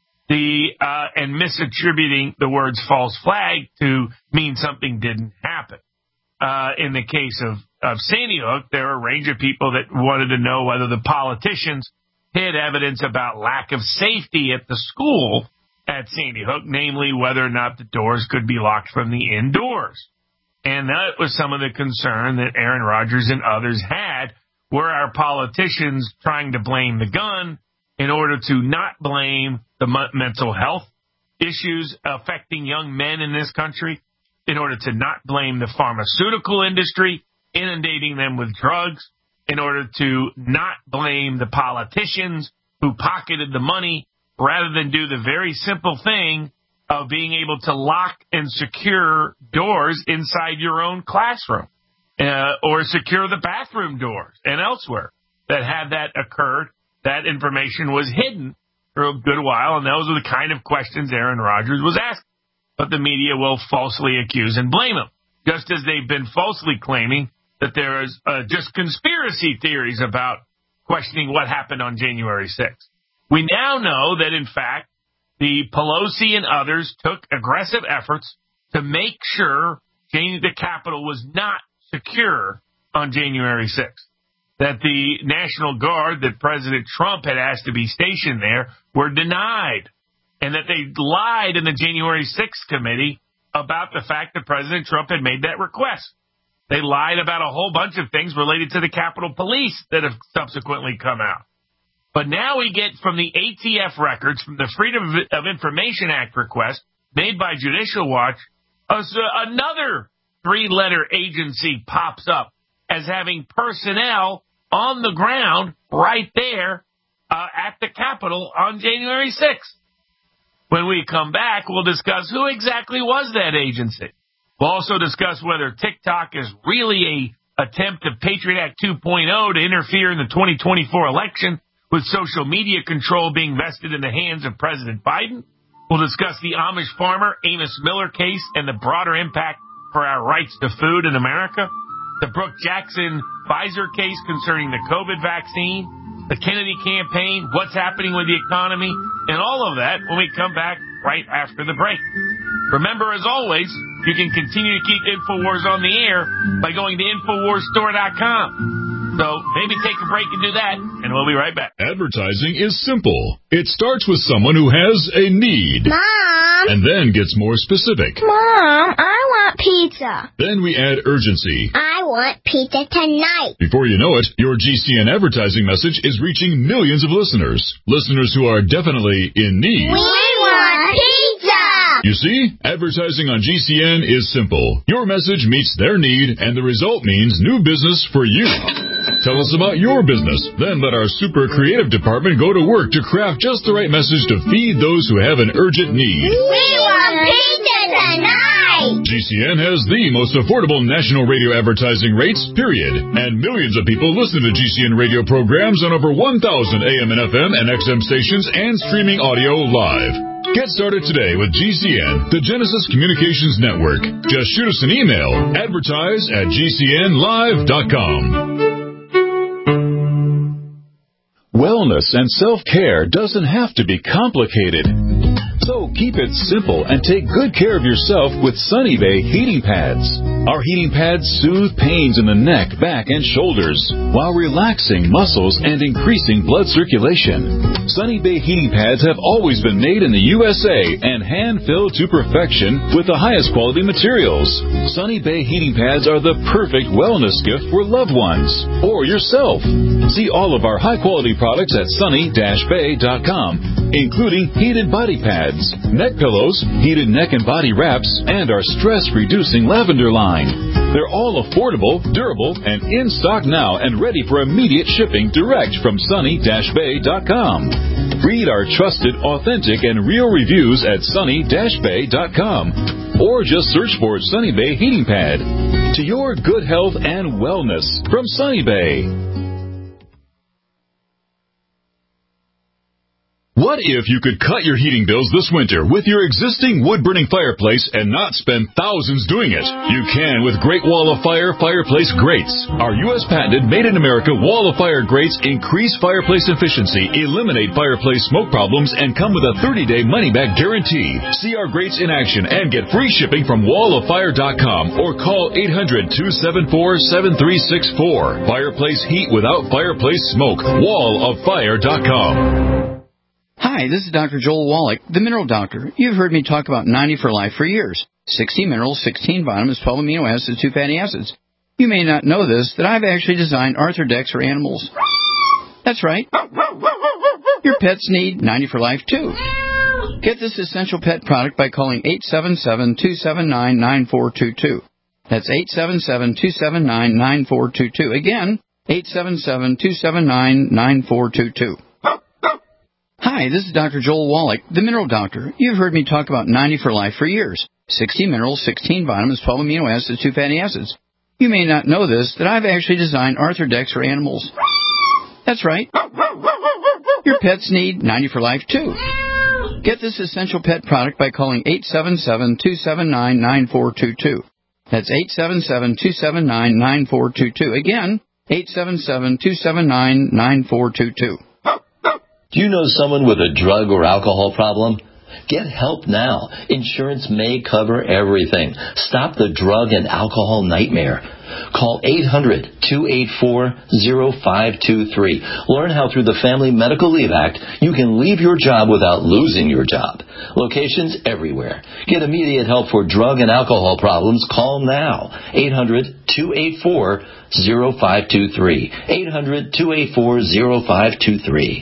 the uh, and misattributing the words false flag to mean something didn't happen. Uh, in the case of, of Sandy Hook, there are a range of people that wanted to know whether the politicians hid evidence about lack of safety at the school at Sandy Hook, namely whether or not the doors could be locked from the indoors. And that was some of the concern that Aaron Rodgers and others had. Were our politicians trying to blame the gun in order to not blame the mental health issues affecting young men in this country, in order to not blame the pharmaceutical industry inundating them with drugs, in order to not blame the politicians who pocketed the money, rather than do the very simple thing of being able to lock and secure doors inside your own classroom, uh, or secure the bathroom doors and elsewhere. That had that occurred, that information was hidden for a good while, and those are the kind of questions Aaron Rodgers was asking. But the media will falsely accuse and blame him, just as they've been falsely claiming that there is uh, just conspiracy theories about questioning what happened on January sixth. We now know that, in fact, the Pelosi and others took aggressive efforts to make sure the Capitol was not secure on January sixth, that the National Guard that President Trump had asked to be stationed there were denied, and that they lied in the January sixth committee about the fact that President Trump had made that request. They lied about a whole bunch of things related to the Capitol Police that have subsequently come out. But now we get from the A T F records, from the Freedom of Information Act request made by Judicial Watch, uh, another three-letter agency pops up as having personnel on the ground right there uh, at the Capitol on January sixth. When we come back, we'll discuss who exactly was that agency. We'll also discuss whether TikTok is really a attempt of Patriot Act two point oh to interfere in the twenty twenty-four election, with social media control being vested in the hands of President Biden. We'll discuss the Amish farmer Amos Miller case and the broader impact for our rights to food in America. The Brooke Jackson Pfizer case concerning the COVID vaccine, the Kennedy campaign, what's happening with the economy, and all of that when we come back right after the break. Remember, as always, you can continue to keep InfoWars on the air by going to InfoWars Store dot com. So maybe take a break and do that, and we'll be right back. Advertising is simple. It starts with someone who has a need. Mom! And then gets more specific. Mom, I want pizza. Then we add urgency. I want pizza tonight. Before you know it, your G C N advertising message is reaching millions of listeners. Listeners who are definitely in need. We want pizza! You see, advertising on G C N is simple. Your message meets their need, and the result means new business for you. Tell us about your business. Then let our super creative department go to work to craft just the right message to feed those who have an urgent need. We want pizza tonight! G C N has the most affordable national radio advertising rates, period. And millions of people listen to G C N radio programs on over one thousand A M and F M and X M stations and streaming audio live. Get started today with G C N, the Genesis Communications Network. Just shoot us an email, advertise at G C N live dot com. Wellness and self-care doesn't have to be complicated. So keep it simple and take good care of yourself with Sunny Bay heating pads. Our heating pads soothe pains in the neck, back, and shoulders while relaxing muscles and increasing blood circulation. Sunny Bay heating pads have always been made in the U S A and hand-filled to perfection with the highest quality materials. Sunny Bay heating pads are the perfect wellness gift for loved ones or yourself. See all of our high-quality products at sunny dash bay dot com, including heated body pads, neck pillows, heated neck and body wraps, and our stress-reducing lavender line. They're all affordable, durable, and in stock now and ready for immediate shipping direct from sunny dash bay dot com. Read our trusted, authentic, and real reviews at sunny dash bay dot com, or just search for Sunny Bay Heating Pad. To your good health and wellness from Sunny Bay. What if you could cut your heating bills this winter with your existing wood-burning fireplace and not spend thousands doing it? You can with Great Wall of Fire fireplace grates. Our U S patented made-in-America Wall of Fire grates increase fireplace efficiency, eliminate fireplace smoke problems, and come with a thirty-day money-back guarantee. See our grates in action and get free shipping from wall of fire dot com or call eight hundred, two seven four, seven three six four. Fireplace heat without fireplace smoke. wall of fire dot com. Hi, this is Doctor Joel Wallach, the Mineral Doctor. You've heard me talk about ninety for Life for years. sixty minerals, sixteen vitamins, twelve amino acids, two fatty acids. You may not know this, that I've actually designed Arthrodex for animals. That's right. Your pets need ninety for Life, too. Get this essential pet product by calling eight seven seven, two seven nine, nine four two two. That's eight seven seven, two seven nine, nine four two two. Again, eight seven seven, two seven nine, nine four two two. Hi, this is Doctor Joel Wallach, the Mineral Doctor. You've heard me talk about ninety for Life for years. sixty minerals, sixteen vitamins, twelve amino acids, two fatty acids. You may not know this, that I've actually designed Arthrodex for animals. That's right. Your pets need ninety for Life, too. Get this essential pet product by calling eight seven seven, two seven nine, nine four two two. That's eight seven seven, two seven nine, nine four two two. Again, eight seven seven, two seven nine, nine four two two. Do you know someone with a drug or alcohol problem? Get help now. Insurance may cover everything. Stop the drug and alcohol nightmare. Call eight hundred, two eight four, zero five two three. Learn how through the Family Medical Leave Act you can leave your job without losing your job. Locations everywhere. Get immediate help for drug and alcohol problems. Call now. eight hundred, two eight four, zero five two three. eight hundred, two eight four, zero five two three.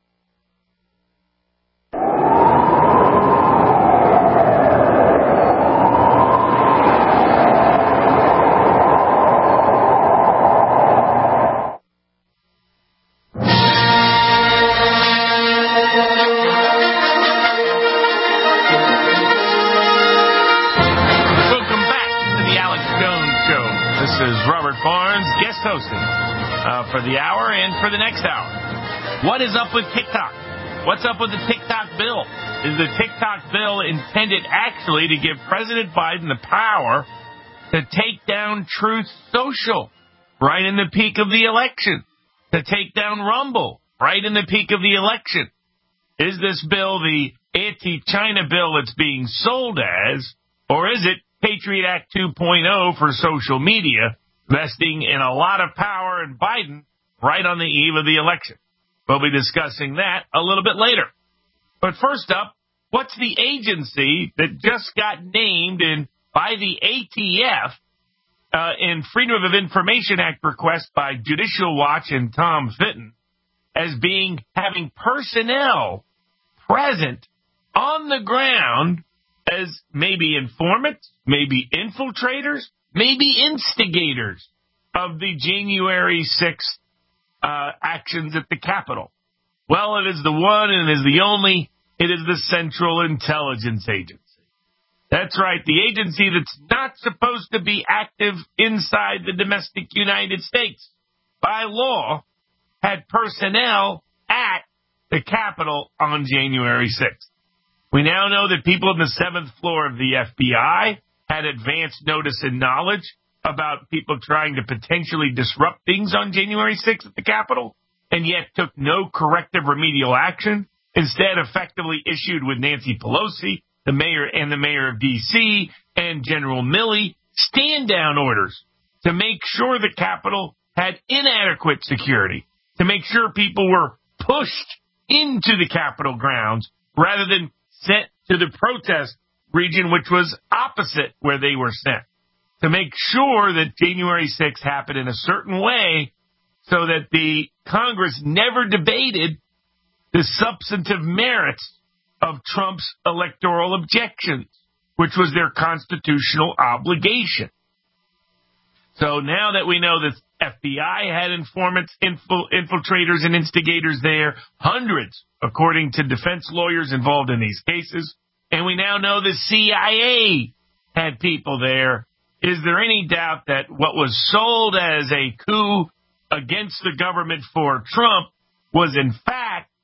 For the hour and for the next hour. What is up with TikTok? What's up with the TikTok bill? Is the TikTok bill intended actually to give President Biden the power to take down Truth Social right in the peak of the election? To take down Rumble right in the peak of the election? Is this bill the anti-China bill it's being sold as? Or is it Patriot Act two point oh for social media, vesting in a lot of power in Biden right on the eve of the election? We'll be discussing that a little bit later. But first up, what's the agency that just got named in by the A T F uh, in Freedom of Information Act request by Judicial Watch and Tom Fitton as being having personnel present on the ground as maybe informants, maybe infiltrators, maybe instigators of the January sixth uh, actions at the Capitol? Well, it is the one and it is the only. It is the Central Intelligence Agency. That's right, the agency that's not supposed to be active inside the domestic United States by law had personnel at the Capitol on January sixth. We now know that people on the seventh floor of the F B I had advance notice and knowledge about people trying to potentially disrupt things on January sixth at the Capitol, and yet took no corrective remedial action, instead effectively issued with Nancy Pelosi, the mayor and the mayor of D C, and General Milley, stand-down orders to make sure the Capitol had inadequate security, to make sure people were pushed into the Capitol grounds rather than sent to the protest region, which was opposite where they were sent, to make sure that January sixth happened in a certain way so that the Congress never debated the substantive merits of Trump's electoral objections, which was their constitutional obligation. So now that we know that F B I had informants, infil- infiltrators, and instigators there, hundreds, according to defense lawyers involved in these cases, and we now know the C I A had people there, is there any doubt that what was sold as a coup against the government for Trump was in fact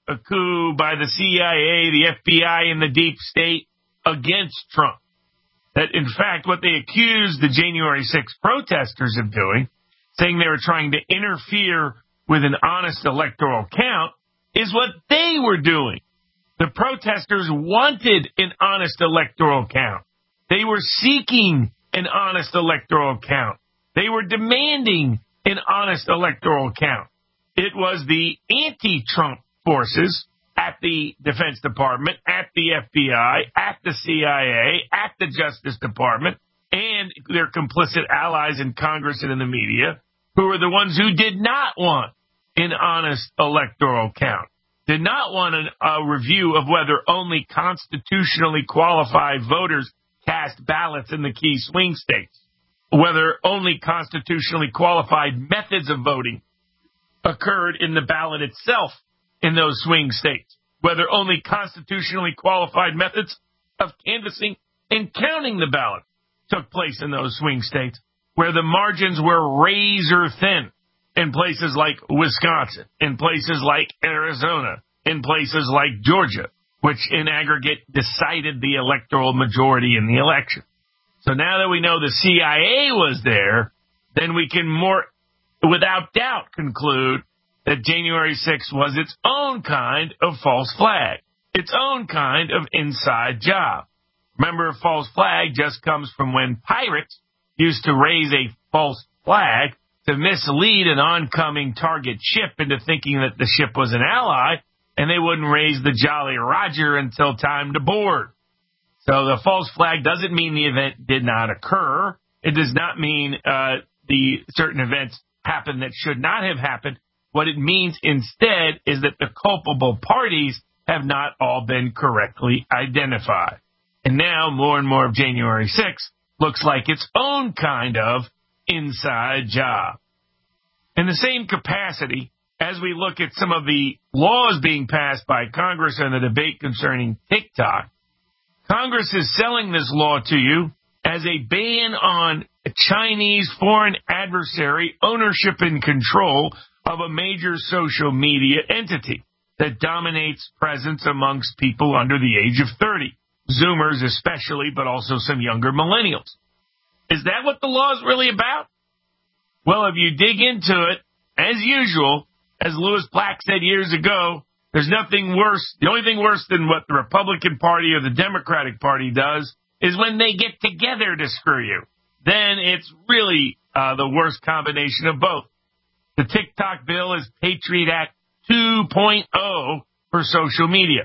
a coup by the C I A, the F B I, and the deep state against Trump. That, in fact, what they accused the January sixth protesters of doing, saying they were trying to interfere with an honest electoral count, is what they were doing. The protesters wanted an honest electoral count. They were seeking an honest electoral count. They were demanding an honest electoral count. It was the anti-Trump forces at the Defense Department, at the F B I, at the C I A, at the Justice Department, and their complicit allies in Congress and in the media, who were the ones who did not want an honest electoral count, did not want an, a review of whether only constitutionally qualified voters cast ballots in the key swing states, whether only constitutionally qualified methods of voting occurred in the ballot itself in those swing states, whether only constitutionally qualified methods of canvassing and counting the ballot took place in those swing states, where the margins were razor thin in places like Wisconsin, in places like Arizona, in places like Georgia, which in aggregate decided the electoral majority in the election. So now that we know the C I A was there, then we can more, without doubt, conclude that January sixth was its own kind of false flag, its own kind of inside job. Remember, a false flag just comes from when pirates used to raise a false flag to mislead an oncoming target ship into thinking that the ship was an ally, and they wouldn't raise the Jolly Roger until time to board. So the false flag doesn't mean the event did not occur. It does not mean uh, the certain events happened that should not have happened. What it means instead is that the culpable parties have not all been correctly identified. And now more and more of January sixth looks like its own kind of inside job. In the same capacity, as we look at some of the laws being passed by Congress and the debate concerning TikTok, Congress is selling this law to you as a ban on Chinese foreign adversary ownership and control of a major social media entity that dominates presence amongst people under the age of thirty, Zoomers especially, but also some younger millennials. Is that what the law is really about? Well, if you dig into it, as usual, as Lewis Black said years ago, there's nothing worse. The only thing worse than what the Republican Party or the Democratic Party does is when they get together to screw you. Then it's really uh, the worst combination of both. The TikTok bill is Patriot Act two point oh for social media.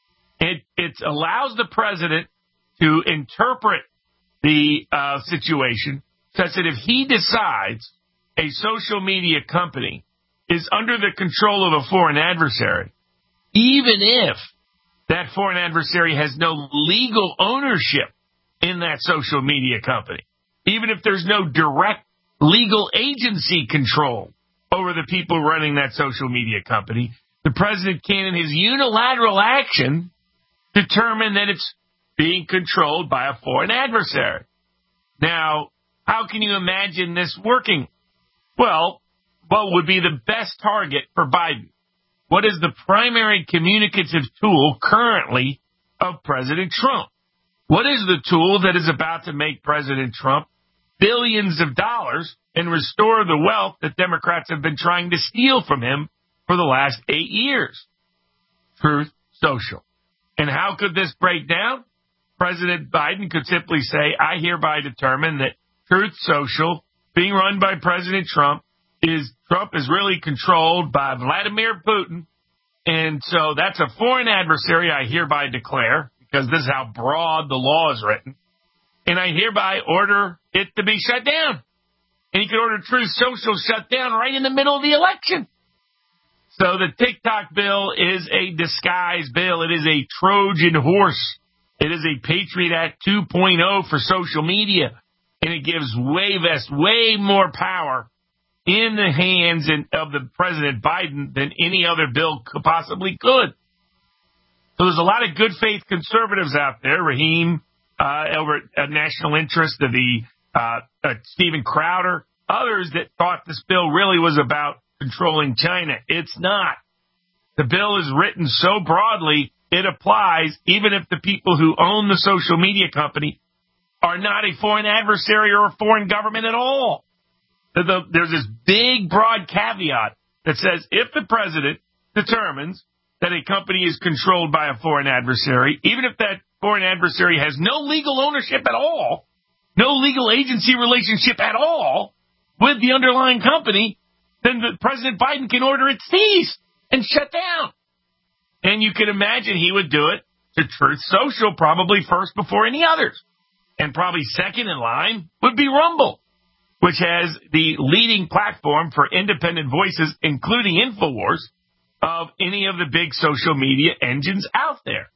It, it allows the president to interpret the uh, situation such that if he decides a social media company is under the control of a foreign adversary, even if that foreign adversary has no legal ownership in that social media company, even if there's no direct legal agency control over the people running that social media company, the president can, in his unilateral action, determine that it's being controlled by a foreign adversary. Now, how can you imagine this working? Well, what would be the best target for Biden? What is the primary communicative tool currently of President Trump? What is the tool that is about to make President Trump billions of dollars and restore the wealth that Democrats have been trying to steal from him for the last eight years? Truth Social. And how could this break down? President Biden could simply say, I hereby determine that Truth Social, being run by President Trump, is Trump is really controlled by Vladimir Putin. And so that's a foreign adversary I hereby declare, because this is how broad the law is written. And I hereby order it to be shut down. And he could order Truth Social shut down right in the middle of the election. So the TikTok bill is a disguised bill. It is a Trojan horse. It is a Patriot Act two point oh for social media. And it gives way vest, way more power in the hands of the President Biden than any other bill could possibly could. So there's a lot of good faith conservatives out there. Raheem uh, over at National Interest, the uh, uh, Stephen Crowder, others that thought this bill really was about controlling China. It's not. The bill is written so broadly, it applies even if the people who own the social media company are not a foreign adversary or a foreign government at all. There's this big, broad caveat that says if the president determines that a company is controlled by a foreign adversary, even if that foreign adversary has no legal ownership at all, no legal agency relationship at all with the underlying company, then the President Biden can order it cease and shut down. And you can imagine he would do it to Truth Social probably first before any others. And probably second in line would be Rumble, which has the leading platform for independent voices, including InfoWars, of any of the big social media engines out there.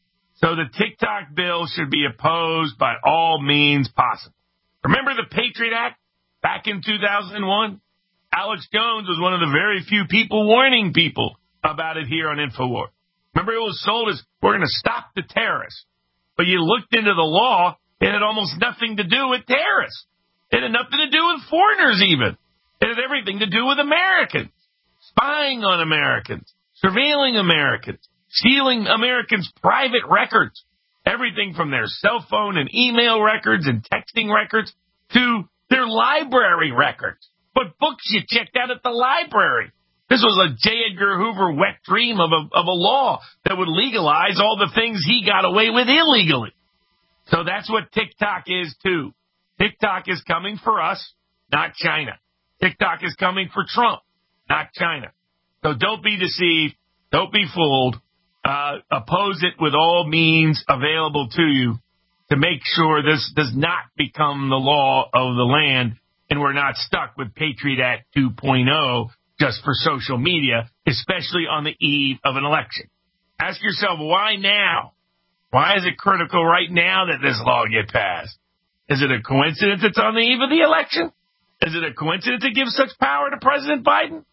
So the TikTok bill should be opposed by all means possible. Remember the Patriot Act back in two thousand one? Alex Jones was one of the very few people warning people about it here on InfoWars. Remember, it was sold as, we're going to stop the terrorists. But you looked into the law, it had almost nothing to do with terrorists. It had nothing to do with foreigners even. It had everything to do with Americans, spying on Americans, surveilling Americans, stealing Americans' private records, everything from their cell phone and email records and texting records to their library records. What books you checked out at the library. This was a J. Edgar Hoover wet dream of a, of a law that would legalize all the things he got away with illegally. So that's what TikTok is, too. TikTok is coming for us, not China. TikTok is coming for Trump, not China. So don't be deceived. Don't be fooled. Uh, oppose it with all means available to you to make sure this does not become the law of the land and we're not stuck with Patriot Act two point oh just for social media, especially on the eve of an election. Ask yourself, why now? Why is it critical right now that this law get passed? Is it a coincidence it's on the eve of the election? Is it a coincidence it gives such power to President Biden?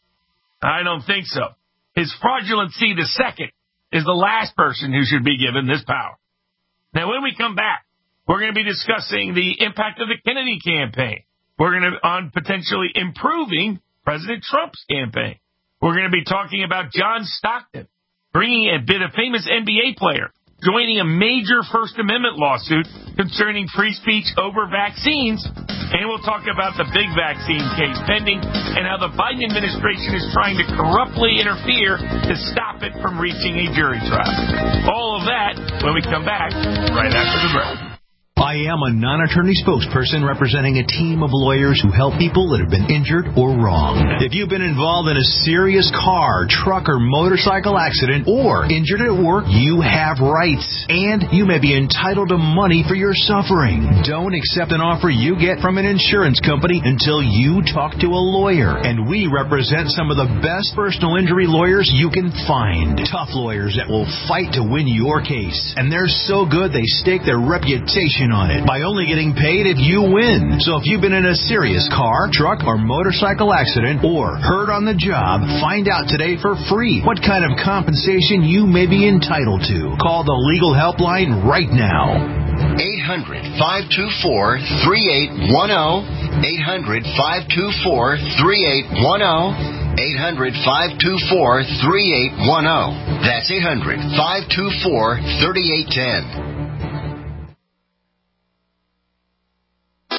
I don't think so. His fraudulency the second is the last person who should be given this power. Now, when we come back, we're going to be discussing the impact of the Kennedy campaign. We're going to on potentially improving President Trump's campaign. We're going to be talking about John Stockton, bringing a bit of famous N B A player, joining a major First Amendment lawsuit concerning free speech over vaccines. And we'll talk about the big vaccine case pending and how the Biden administration is trying to corruptly interfere to stop it from reaching a jury trial. All of that when we come back right after the break. I am a non-attorney spokesperson representing a team of lawyers who help people that have been injured or wronged. If you've been involved in a serious car, truck, or motorcycle accident or injured at work, you have rights, and you may be entitled to money for your suffering. Don't accept an offer you get from an insurance company until you talk to a lawyer, and we represent some of the best personal injury lawyers you can find. Tough lawyers that will fight to win your case, and they're so good they stake their reputation on it by only getting paid if you win. So if you've been in a serious car, truck, or motorcycle accident or hurt on the job, find out today for free what kind of compensation you may be entitled to. Call the legal helpline right now. eight hundred, five two four, three eight one zero. eight hundred, five two four, three eight one zero. eight hundred, five two four, three eight one zero. That's eight hundred, five two four, three eight one zero.